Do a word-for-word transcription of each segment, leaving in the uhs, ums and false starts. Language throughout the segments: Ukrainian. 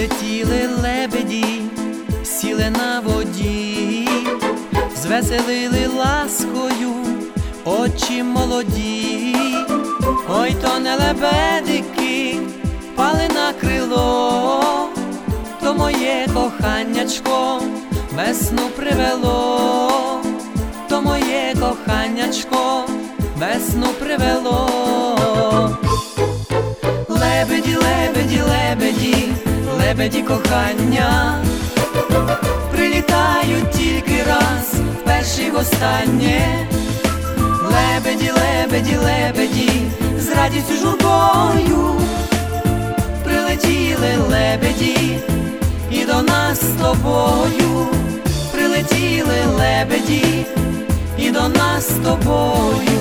Прилетіли лебеді, сіли на воді, звеселили ласкою очі молоді. Ой, то не лебедики пали на крило, то моє коханячко весну привело, то моє коханячко весну привело. Лебеді, лебеді, лебеді, лебеді кохання, прилітають тільки раз, вперше й востаннє. Лебеді, лебеді, лебеді, з радістю журбою прилетіли лебеді і до нас з тобою. Прилетіли лебеді і до нас з тобою.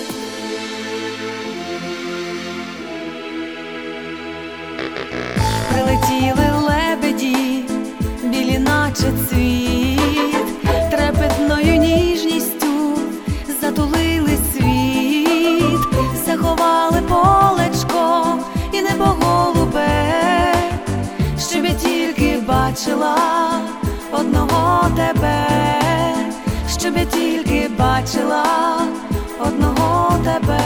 Прилетіли лебеді, білі наче цвіт, трепетною ніжністю затулили світ, заховали полечко і небо голубе, щоб я тільки бачила одного тебе, щоб я тільки бачила одного тебе.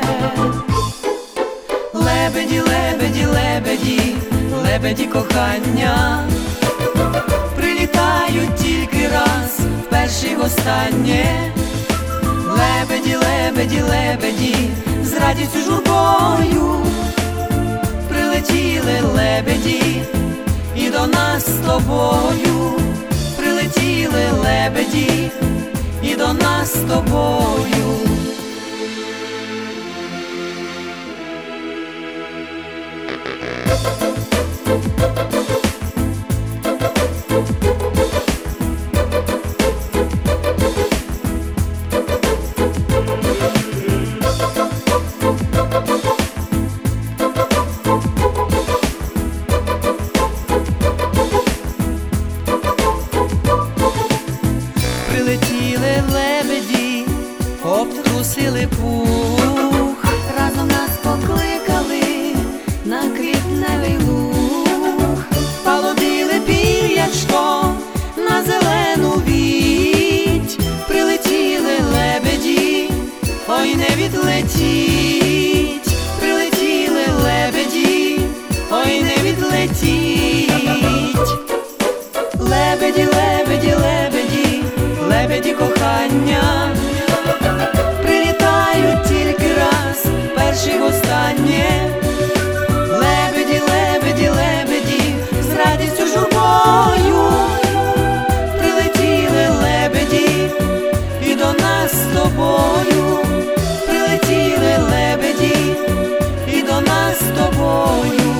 Лебеді, лебеді, лебеді, лебеді кохання, прилітають тільки раз, вперше й востаннє. Лебеді, лебеді, лебеді, з радістю журбою прилетіли лебеді і до нас з тобою. Прилетіли лебеді і до нас з тобою. Прилетіли лебеді, обтрусили пух, разом нас покликали на квітневий луг, полудили пір'ячко на зелену віть. Прилетіли лебеді, ой, не відлетіть. Прилетіли лебеді, ой, не відлетіть. Лебеді, лебеді, лебеді, лебеді кохання, прилітають тільки раз, перше й востаннє. Лебеді, лебеді, лебеді, з радістю журбою прилетіли лебеді і до нас з тобою. Прилетіли лебеді і до нас з тобою.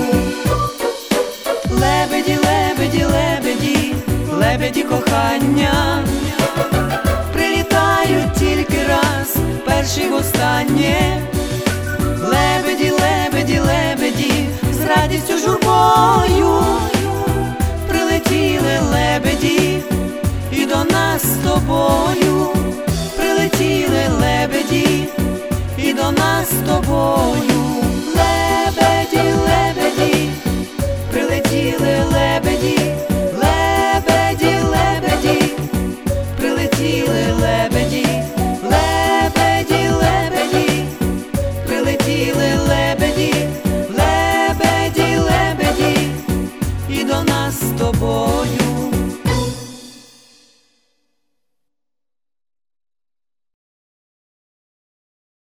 Лебеді, лебеді, лебеді, лебеді кохання, прилітають тільки раз, перше й востаннє. Лебеді, лебеді, лебеді, з радістю журбою прилетіли лебеді і до нас з тобою.